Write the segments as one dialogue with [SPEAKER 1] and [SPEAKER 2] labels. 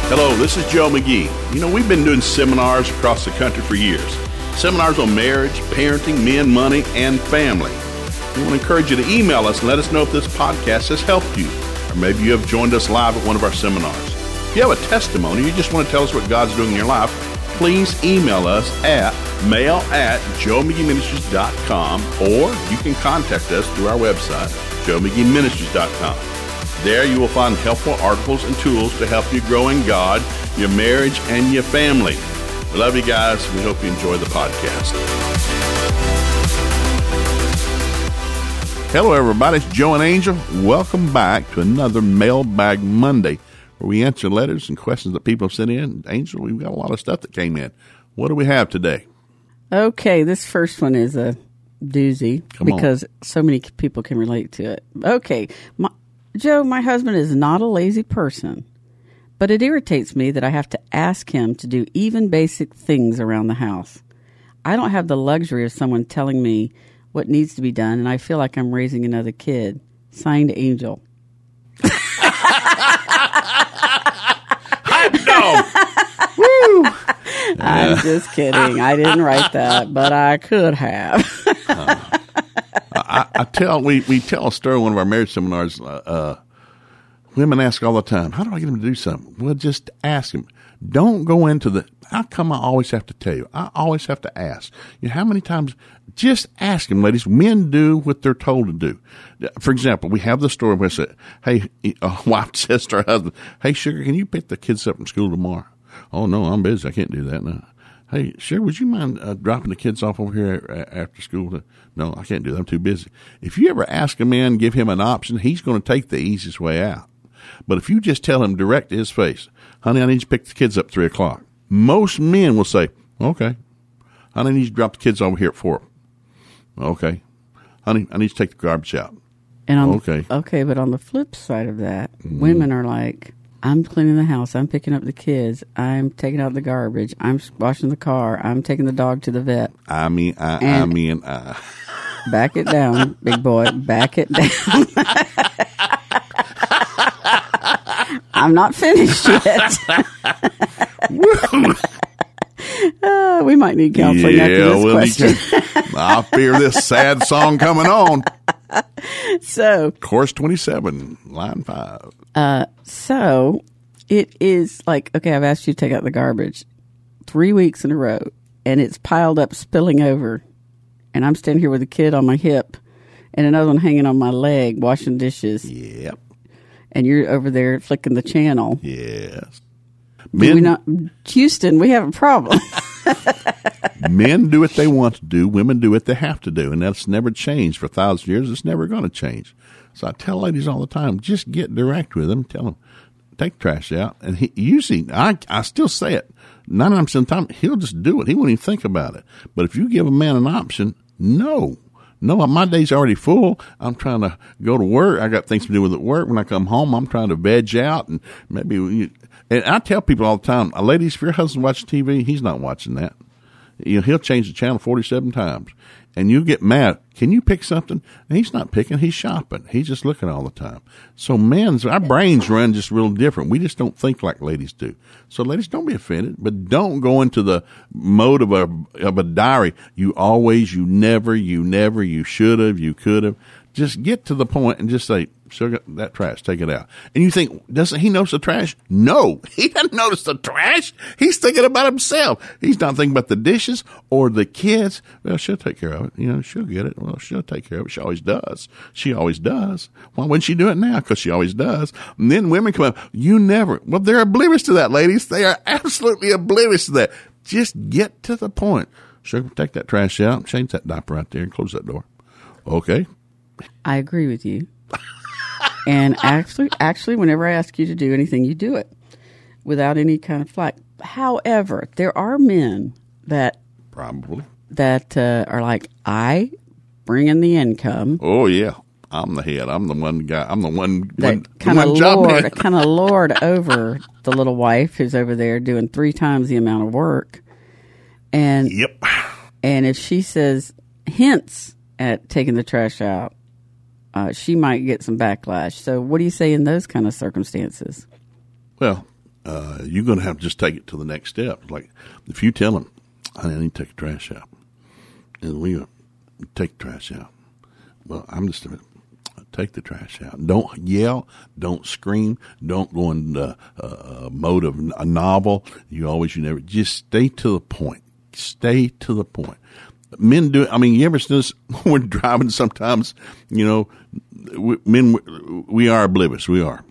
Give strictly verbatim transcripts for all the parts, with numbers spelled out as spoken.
[SPEAKER 1] Hello, this is Joe McGee. You know, we've been doing seminars across the country for years. Seminars on marriage, parenting, men, money, and family. We want to encourage you to email us and let us know if this podcast has helped you. Or maybe you have joined us live at one of our seminars. If you have a testimony, you just want to tell us what God's doing in your life, please email us at mail at joe mcgee ministries dot com, or you can contact us through our website, joe mcgee ministries dot com. There you will find helpful articles and tools to help you grow in God, your marriage, and your family. We love you guys. We hope you enjoy the podcast. Hello, everybody. It's Joe and Angel. Welcome back to another Mailbag Monday, where we answer letters and questions that people have sent in. Angel, we've got a lot of stuff that came in. What do we have today?
[SPEAKER 2] Okay, this first one is a doozy
[SPEAKER 1] Come
[SPEAKER 2] because
[SPEAKER 1] on.
[SPEAKER 2] so many people can relate to it. Okay, my, Joe, my husband is not a lazy person, but it irritates me that I have to ask him to do even basic things around the house. I don't have the luxury of someone telling me what needs to be done, and I feel like I'm raising another kid. Signed, Angel.
[SPEAKER 1] Hot dog! Woo!
[SPEAKER 2] I'm just kidding. I didn't write that, but I could have.
[SPEAKER 1] uh, I, I tell we, we tell a story in one of our marriage seminars. Uh, uh, women ask all the time, "How do I get them to do something?" Well, just ask them. Don't go into the. How come I always have to tell you? I always have to ask. You know, how many times? Just ask them, ladies. Men do what they're told to do. For example, we have the story where I say, "Hey," a wife says to her husband, "Hey, sugar, can you pick the kids up from school tomorrow?" "Oh no, I'm busy. I can't do that now." "Hey, sure, would you mind uh, dropping the kids off over here a- after school?" "No, I can't do that. I'm too busy." If you ever ask a man, give him an option, he's going to take the easiest way out. But if you just tell him direct to his face, "Honey, I need you to pick the kids up at three o'clock. Most men will say, "Okay." "Honey, I need you to drop the kids over here at four. "Okay." "Honey, I need to take the garbage out."
[SPEAKER 2] And on
[SPEAKER 1] Okay.
[SPEAKER 2] The, okay, but on the flip side of that, mm. women are like, "I'm cleaning the house. I'm picking up the kids. I'm taking out the garbage. I'm washing the car. I'm taking the dog to the vet."
[SPEAKER 1] I mean, I, I mean, I.
[SPEAKER 2] Back it down, big boy. Back it down. I'm not finished yet. uh, we might need counseling
[SPEAKER 1] yeah,
[SPEAKER 2] after this
[SPEAKER 1] we'll
[SPEAKER 2] question.
[SPEAKER 1] Need I fear this sad song coming on.
[SPEAKER 2] So,
[SPEAKER 1] Course twenty-seven, line five.
[SPEAKER 2] Uh, so it is like, okay, I've asked you to take out the garbage three weeks in a row, and it's piled up, spilling over, and I'm standing here with a kid on my hip and another one hanging on my leg, washing dishes.
[SPEAKER 1] Yep.
[SPEAKER 2] And you're over there flicking the channel.
[SPEAKER 1] Yes.
[SPEAKER 2] Men, do we not, Houston, we have a problem.
[SPEAKER 1] Men do what they want to do. Women do what they have to do. And that's never changed for a thousand years. It's never going to change. So I tell ladies all the time, just get direct with them. Tell them, take the trash out. And he, usually, I, I still say it, ninety-nine percent of the time, he'll just do it. He won't even think about it. But if you give a man an option, no. No, my day's already full. I'm trying to go to work. I got things to do with at work. When I come home, I'm trying to veg out. And maybe, you, and I tell people all the time, ladies, if your husband watches T V, he's not watching that. You know, he'll change the channel forty-seven times. And you get mad. Can you pick something? And he's not picking. He's shopping. He's just looking all the time. So men's, our brains run just real different. We just don't think like ladies do. So ladies, don't be offended, but don't go into the mode of a, of a diary. You always, you never, you never, you should have, you could have. Just get to the point and just say, "Sugar, that trash, take it out." And you think, doesn't he notice the trash? No, he doesn't notice the trash. He's thinking about himself. He's not thinking about the dishes or the kids. Well, she'll take care of it. You know, she'll get it. Well, she'll take care of it. She always does. She always does. Why wouldn't she do it now? Because she always does. And then women come up, "You never." Well, they're oblivious to that, ladies. They are absolutely oblivious to that. Just get to the point. Sugar, take that trash out. Change that diaper right there and close that door. Okay.
[SPEAKER 2] I agree with you. And actually, actually, whenever I ask you to do anything, you do it without any kind of flack. However, there are men that
[SPEAKER 1] probably
[SPEAKER 2] that uh, are like, "I bring in the income."
[SPEAKER 1] Oh yeah, I'm the head. I'm the one guy. I'm the one.
[SPEAKER 2] That kind of lord, kind of lord over the little wife who's over there doing three times the amount of work. And
[SPEAKER 1] yep.
[SPEAKER 2] And if she says hints at taking the trash out, uh, she might get some backlash. So what do you say in those kind of circumstances?
[SPEAKER 1] Well, uh, you're going to have to just take it to the next step. Like if you tell them, honey, I need to take the trash out, and we take the trash out. Well, I'm just going to take the trash out. Don't yell. Don't scream. Don't go in the uh, mode of a novel. You always, you never. Just stay to the point. Stay to the point. Men do it. I mean, you ever notice when we're driving sometimes, you know, we, men, we are oblivious. We are.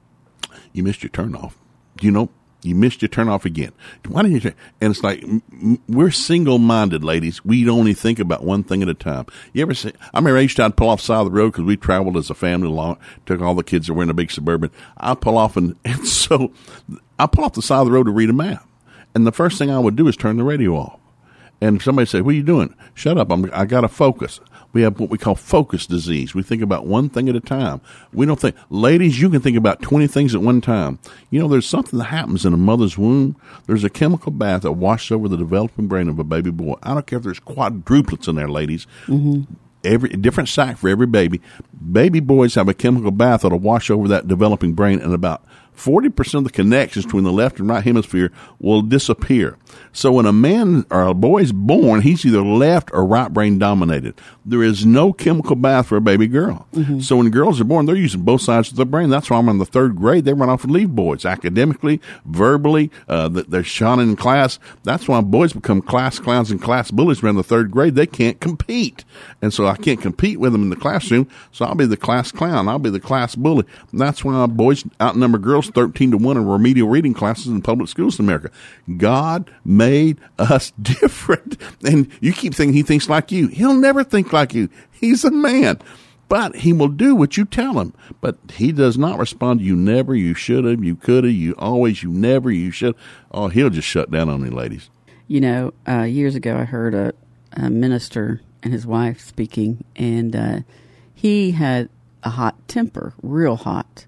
[SPEAKER 1] You missed your turn off. You know, you missed your turn off again. Why didn't you? Turn? And it's like, we're single-minded, ladies. We only think about one thing at a time. You ever say, I remember I used to I'd pull off the side of the road because we traveled as a family along, took all the kids that were in a big Suburban. I pull off and, and so I pull off the side of the road to read a map. And the first thing I would do is turn the radio off. And somebody say, what are you doing? Shut up. I'm, I got to focus. We have what we call focus disease. We think about one thing at a time. We don't think, ladies, you can think about twenty things at one time. You know, there's something that happens in a mother's womb. There's a chemical bath that washes over the developing brain of a baby boy. I don't care if there's quadruplets in there, ladies. Mm-hmm. Every different sac for every baby. Baby boys have a chemical bath that'll wash over that developing brain, and about forty percent of the connections between the left and right hemisphere will disappear. So when a man or a boy is born, he's either left or right brain dominated. There is no chemical bath for a baby girl. Mm-hmm. So when girls are born, they're using both sides of the brain. That's why I'm in the third grade. They run off and leave boys academically, verbally. Uh, they're shining in class. That's why boys become class clowns and class bullies around the third grade. They can't compete. And so I can't compete with them in the classroom. So I'll be the class clown. I'll be the class bully. And that's why boys outnumber girls thirteen to one in remedial reading classes in public schools in America. God made us different. And you keep thinking he thinks like you. He'll never think like you. He's a man. But he will do what you tell him. But he does not respond to you never, you should have, you could have, you always, you never, you should. Oh, he'll just shut down on you, ladies.
[SPEAKER 2] You know, uh, years ago I heard a, a minister and his wife speaking, and uh, he had a hot temper, real hot.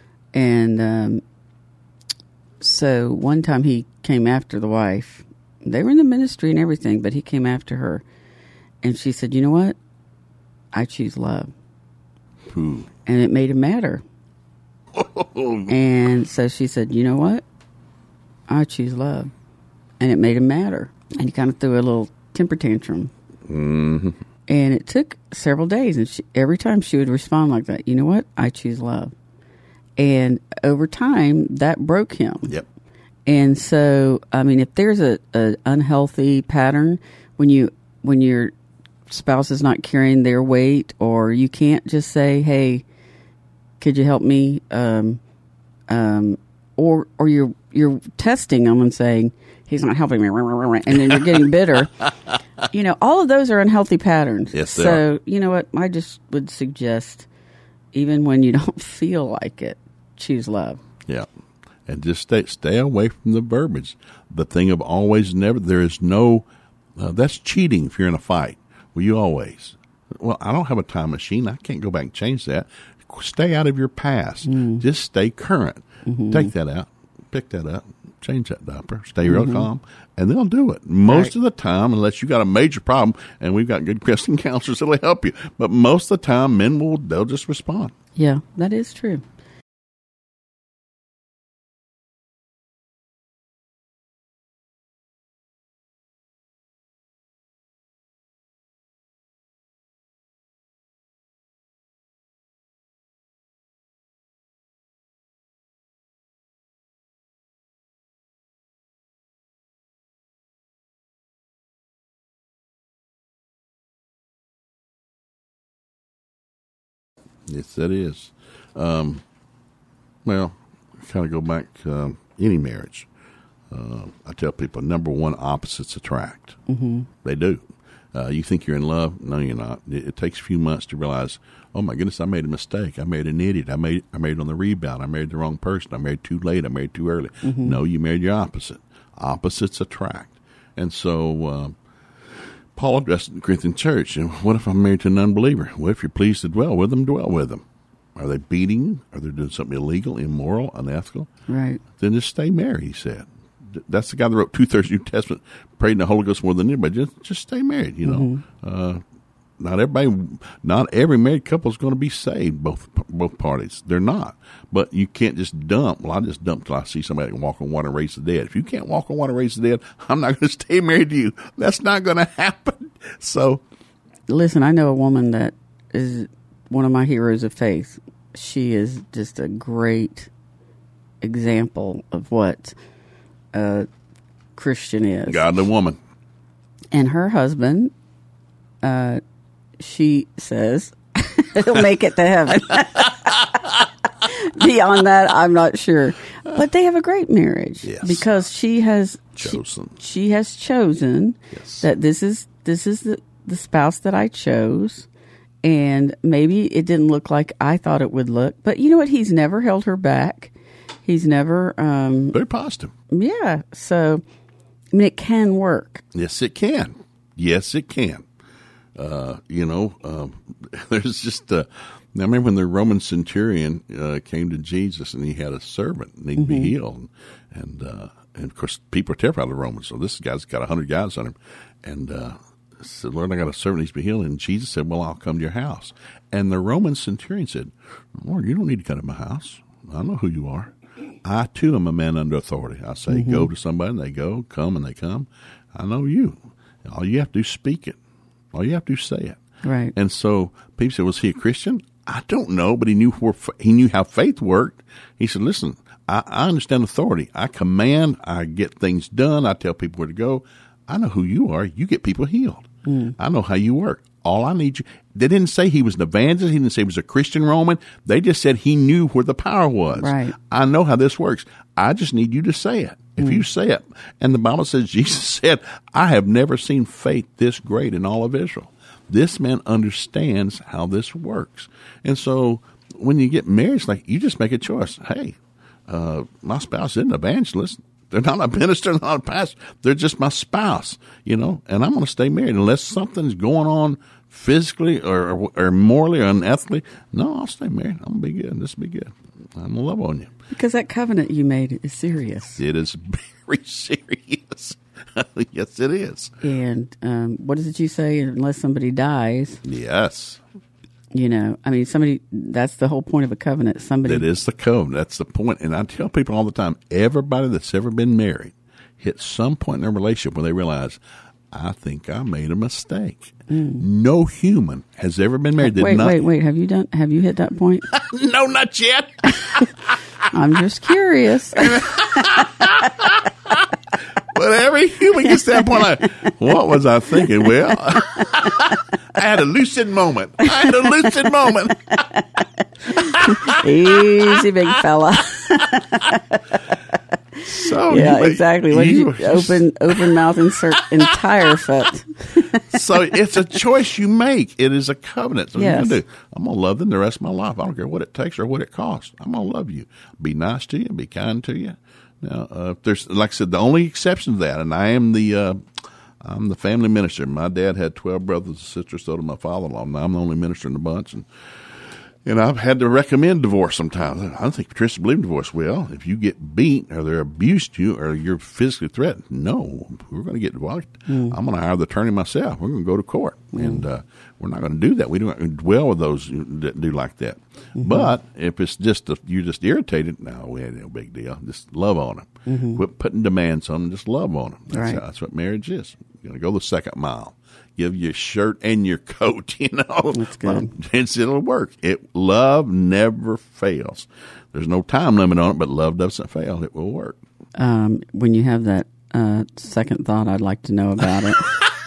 [SPEAKER 2] And um, so one time he came after the wife. They were in the ministry and everything, but he came after her. And she said, you know what? I choose love.
[SPEAKER 1] Ooh.
[SPEAKER 2] And it made him madder. And so she said, you know what? I choose love. And it made him madder. And he kind of threw a little temper tantrum.
[SPEAKER 1] Mm-hmm.
[SPEAKER 2] And it took several days. And she, every time she would respond like that, you know what? I choose love. And over time, that broke him.
[SPEAKER 1] Yep.
[SPEAKER 2] And so, I mean, if there's a, a unhealthy pattern when you when your spouse is not carrying their weight, or you can't just say, "Hey, could you help me?" Um, um, or or you're you're testing them and saying, "He's not helping me," and then you're getting bitter. You know, all of those are unhealthy patterns.
[SPEAKER 1] Yes, they
[SPEAKER 2] so
[SPEAKER 1] are.
[SPEAKER 2] You know what? I just would suggest, even when you don't feel like it, choose love.
[SPEAKER 1] Yeah. And just stay stay away from the verbiage. The thing of always and never. There is no, uh, that's cheating if you're in a fight. Well, you always. Well, I don't have a time machine. I can't go back and change that. Stay out of your past. Mm. Just stay current. Mm-hmm. Take that out. Pick that up. Change that diaper. Stay real mm-hmm. calm. And they'll do it. Most right. of the time, unless you got a major problem, and we've got good Christian counselors that'll help you. But most of the time, men will, they'll just respond.
[SPEAKER 2] Yeah, that is true.
[SPEAKER 1] Yes, that is. Um, well, kind of go back to um, any marriage. Uh, I tell people, number one, opposites attract. Mm-hmm. They do. Uh, you think you're in love? No, you're not. It, it takes a few months to realize, oh, my goodness, I made a mistake. I made an idiot. I made I made on the rebound. I married the wrong person. I married too late. I married too early. Mm-hmm. No, you married your opposite. Opposites attract. And so uh, Paul addressed the Corinthian church. And what if I'm married to an unbeliever? What if you're pleased to dwell with them? Dwell with them. Are they beating you? Are they doing something illegal, immoral, unethical?
[SPEAKER 2] Right.
[SPEAKER 1] Then just stay married, he said. That's the guy that wrote two-thirds of the New Testament, prayed in the Holy Ghost more than anybody. Just, just stay married, you know. Mm-hmm. Uh, Not everybody, not every married couple is going to be saved. Both both parties, they're not. But you can't just dump. Well, I just dump till I see somebody can walk on water and raise the dead. If you can't walk on water and raise the dead, I'm not going to stay married to you. That's not going to happen. So,
[SPEAKER 2] listen, I know a woman that is one of my heroes of faith. She is just a great example of what a Christian is.
[SPEAKER 1] Godly woman.
[SPEAKER 2] And her husband, uh, she says, he'll make it to heaven. Beyond that, I'm not sure. But they have a great marriage.
[SPEAKER 1] Yes.
[SPEAKER 2] Because she has
[SPEAKER 1] chosen.
[SPEAKER 2] She, she has chosen
[SPEAKER 1] yes.
[SPEAKER 2] that this is this is the, the spouse that I chose. And maybe it didn't look like I thought it would look. But you know what? He's never held her back. He's never... Um,
[SPEAKER 1] Very positive.
[SPEAKER 2] Yeah. So, I mean, it can work.
[SPEAKER 1] Yes, it can. Yes, it can. Uh, you know, um, there's just... Uh, I remember when the Roman centurion uh, came to Jesus and he had a servant need to mm-hmm. be healed. And, uh, and, of course, people are terrified of the Romans. So this guy's got one hundred guys on him. And... Uh, said, Lord, I got a servant needs to be healed. And Jesus said, well, I'll come to your house. And the Roman centurion said, Lord, you don't need to come to my house. I know who you are. I, too, am a man under authority. I say, mm-hmm. go to somebody, and they go, come, and they come. I know you. All you have to do is speak it. All you have to do is say it.
[SPEAKER 2] Right.
[SPEAKER 1] And so people said, was he a Christian? I don't know, but he knew where, he knew how faith worked. He said, listen, I, I understand authority. I command. I get things done. I tell people where to go. I know who you are. You get people healed. Mm. I know how you work. All I need you. They didn't say he was an evangelist. He didn't say he was a Christian Roman. They just said he knew where the power was.
[SPEAKER 2] Right.
[SPEAKER 1] I know how this works. I just need you to say it. If mm. you say it, and the Bible says, Jesus said, I have never seen faith this great in all of Israel. This man understands how this works. And so when you get married, it's like you just make a choice. Hey, uh, my spouse isn't an evangelist. They're not a minister, they're not a pastor. They're just my spouse, you know, and I'm going to stay married unless something's going on physically or, or, or morally or unethically. No, I'll stay married. I'm going to be good. This will be good. I'm going to love on you.
[SPEAKER 2] Because that covenant you made is serious.
[SPEAKER 1] It is very serious. Yes, it is.
[SPEAKER 2] And um, what is it you say? Unless somebody dies.
[SPEAKER 1] Yes.
[SPEAKER 2] You know, I mean, somebody, that's the whole point of a covenant. Somebody.
[SPEAKER 1] That is the covenant. That's the point. And I tell people all the time, everybody that's ever been married hit some point in their relationship where they realize, I think I made a mistake. Mm. No human has ever been married.
[SPEAKER 2] Wait,
[SPEAKER 1] not,
[SPEAKER 2] wait, wait. Have you done, have you hit that point?
[SPEAKER 1] No, not yet.
[SPEAKER 2] I'm just curious.
[SPEAKER 1] But every human gets to that point like, what was I thinking? Well, I had a lucid moment. I had a lucid moment.
[SPEAKER 2] Easy, big fella.
[SPEAKER 1] So
[SPEAKER 2] yeah,
[SPEAKER 1] you,
[SPEAKER 2] exactly. What
[SPEAKER 1] you,
[SPEAKER 2] did you open open mouth insert entire foot?
[SPEAKER 1] So it's a choice you make. It is a covenant. So
[SPEAKER 2] yes.
[SPEAKER 1] you do. I'm gonna love them the rest of my life. I don't care what it takes or what it costs. I'm gonna love you. Be nice to you. Be kind to you. Now, uh, there's like I said, the only exception to that, and I am the uh, I'm the family minister. My dad had twelve brothers and sisters, so did my father-in-law. Now I'm the only minister in the bunch, and and I've had to recommend divorce sometimes. I don't think Patricia believed in divorce. Well, if you get beat or they're abused you or you're physically threatened, no, we're going to get divorced. Mm. I'm going to hire the attorney myself. We're going to go to court, mm. and uh, we're not going to do that. We don't dwell with those that do like that. Mm-hmm. But if it's just a, you're just irritated, no, we ain't no big deal. Just love on them. Mm-hmm. Quit putting demands on them. Just love on them. That's,
[SPEAKER 2] right.
[SPEAKER 1] how, that's what marriage is. You're going to go the second mile. Give your shirt and your coat, you know.
[SPEAKER 2] That's good.
[SPEAKER 1] And it'll work. It love never fails. There's no time limit on it, but love doesn't fail. It will work.
[SPEAKER 2] Um, when you have that uh, second thought, I'd like to know about it.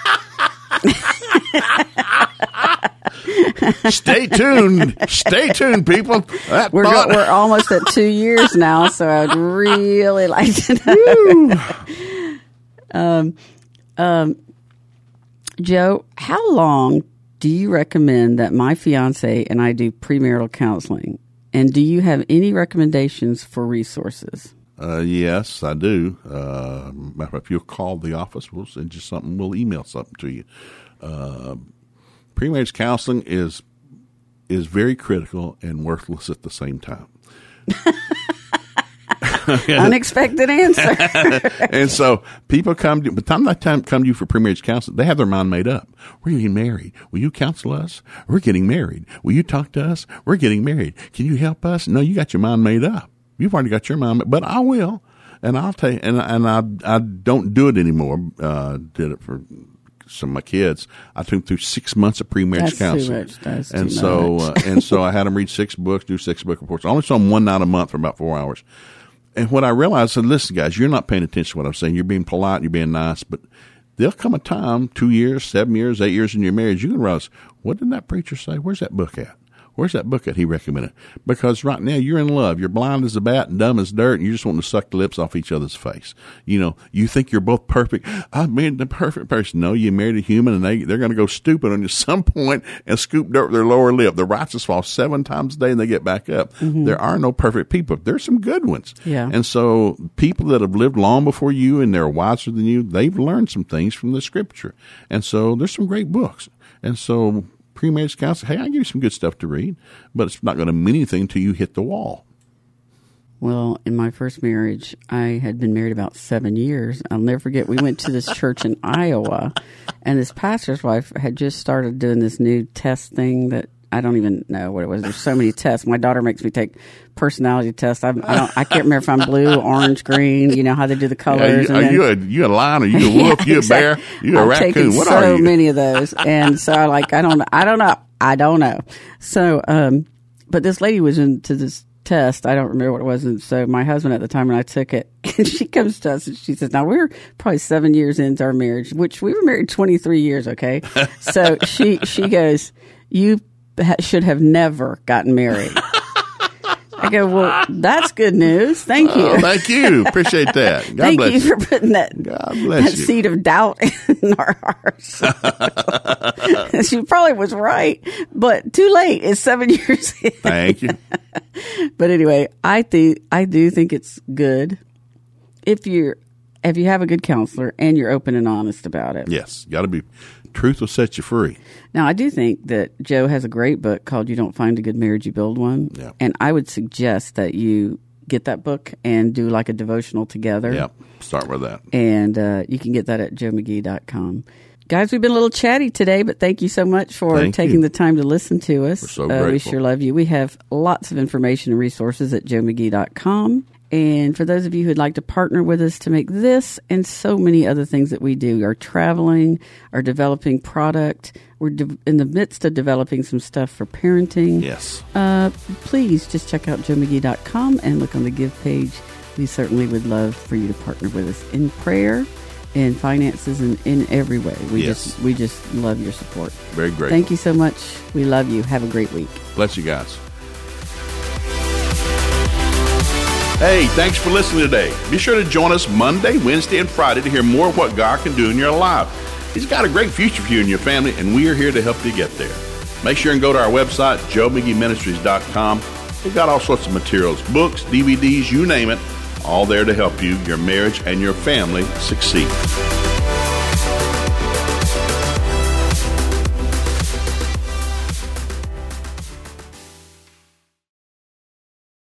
[SPEAKER 1] Stay tuned. Stay tuned, people. That
[SPEAKER 2] we're
[SPEAKER 1] thought-
[SPEAKER 2] go- we're almost at two years now, so I'd really like to know. um, um, Joe, how long do you recommend that my fiance and I do premarital counseling? And do you have any recommendations for resources?
[SPEAKER 1] Uh, yes, I do. Uh, if you'll call the office, we'll send you something. We'll email something to you. Uh, Premarriage counseling is is very critical and worthless at the same time.
[SPEAKER 2] Unexpected answer.
[SPEAKER 1] And so people come to, by the time they time come to you for pre-marriage counseling, they have their mind made up. We're getting married. Will you counsel us? We're getting married. Will you talk to us? We're getting married. Can you help us? No, you got your mind made up. You've already got your mind made, but I will. And I'll tell you, and, and I, I don't do it anymore. Uh, did it for some of my kids. I took them through six months of pre-marriage
[SPEAKER 2] That's
[SPEAKER 1] counseling.
[SPEAKER 2] Too much. That's
[SPEAKER 1] and
[SPEAKER 2] too
[SPEAKER 1] so,
[SPEAKER 2] much.
[SPEAKER 1] uh, and so I had them read six books, do six book reports. I only saw them one night a month for about four hours. And what I realized, I said, listen, guys, you're not paying attention to what I'm saying. You're being polite, you're being nice, but there'll come a time, two years, seven years, eight years in your marriage, you can realize, what did that preacher say? Where's that book at? Where's that book that he recommended? Because right now you're in love. You're blind as a bat and dumb as dirt, and you just want to suck the lips off each other's face. You know, you think you're both perfect. I married the perfect person. No, you married a human, and they, they're going to go stupid on you at some point and scoop dirt with their lower lip. The righteous fall seven times a day, and they get back up. Mm-hmm. There are no perfect people. There's some good ones.
[SPEAKER 2] Yeah.
[SPEAKER 1] And so people that have lived long before you and they're wiser than you, they've learned some things from the Scripture. And so there's some great books. And so pre-marriage counseling, hey, I give you some good stuff to read, but it's not going to mean anything until you hit the wall.
[SPEAKER 2] Well, in my first marriage, I had been married about seven years. I'll never forget, we went to this church in Iowa, and this pastor's wife had just started doing this new test thing that I don't even know what it was. There's so many tests. My daughter makes me take personality tests. I, I don't. I can't remember if I'm blue, orange, green. You know how they do the colors.
[SPEAKER 1] Yeah, you, are you a you a lion? Are you a wolf?
[SPEAKER 2] Yeah,
[SPEAKER 1] you a bear? You a
[SPEAKER 2] I've
[SPEAKER 1] raccoon?
[SPEAKER 2] taken
[SPEAKER 1] What
[SPEAKER 2] so
[SPEAKER 1] are you?
[SPEAKER 2] many of those, and so I like I don't I don't know I don't know. So, um, but this lady was into this test. I don't remember what it was, and so my husband at the time when I took it, and she comes to us and she says, "Now we're probably seven years into our marriage, which we were married twenty-three years." Okay, so she she goes, "You should have never gotten married." I go, well, that's good news. Thank you.
[SPEAKER 1] Oh, thank you. Appreciate that. God
[SPEAKER 2] Thank
[SPEAKER 1] bless
[SPEAKER 2] you,
[SPEAKER 1] you
[SPEAKER 2] for putting that,
[SPEAKER 1] God bless
[SPEAKER 2] that
[SPEAKER 1] you.
[SPEAKER 2] seed of doubt in our hearts. She probably was right, but too late. It's seven years in.
[SPEAKER 1] Thank you.
[SPEAKER 2] But anyway, I think I do think it's good if you're if you have a good counselor and you're open and honest about it.
[SPEAKER 1] Yes, got to be. Truth will set you free.
[SPEAKER 2] Now, I do think that Joe has a great book called You Don't Find a Good Marriage, You Build One.
[SPEAKER 1] Yeah.
[SPEAKER 2] And I would suggest that you get that book and do like a devotional together.
[SPEAKER 1] Yeah, start with that.
[SPEAKER 2] And uh, you can get that at joe mcgee dot com. Guys, we've been a little chatty today, but thank you so much for
[SPEAKER 1] Thank
[SPEAKER 2] taking
[SPEAKER 1] you.
[SPEAKER 2] the time to listen to us.
[SPEAKER 1] We're so
[SPEAKER 2] uh,
[SPEAKER 1] grateful.
[SPEAKER 2] we sure love you. We have lots of information and resources at joe mcgee dot com. And for those of you who'd like to partner with us to make this and so many other things that we do, are traveling, are developing product, we're de- in the midst of developing some stuff for parenting.
[SPEAKER 1] Yes.
[SPEAKER 2] Uh, please just check out joe mcgee dot com and look on the Give page. We certainly would love for you to partner with us in prayer, in finances, and in every way. We
[SPEAKER 1] Yes.
[SPEAKER 2] just we just love your support.
[SPEAKER 1] Very grateful.
[SPEAKER 2] Thank you so much. We love you. Have a great week.
[SPEAKER 1] Bless you guys. Hey, thanks for listening today. Be sure to join us Monday, Wednesday, and Friday to hear more of what God can do in your life. He's got a great future for you and your family, and we are here to help you get there. Make sure and go to our website, joe mcgee ministries dot com. We've got all sorts of materials, books, D V Ds, you name it, all there to help you, your marriage, and your family succeed.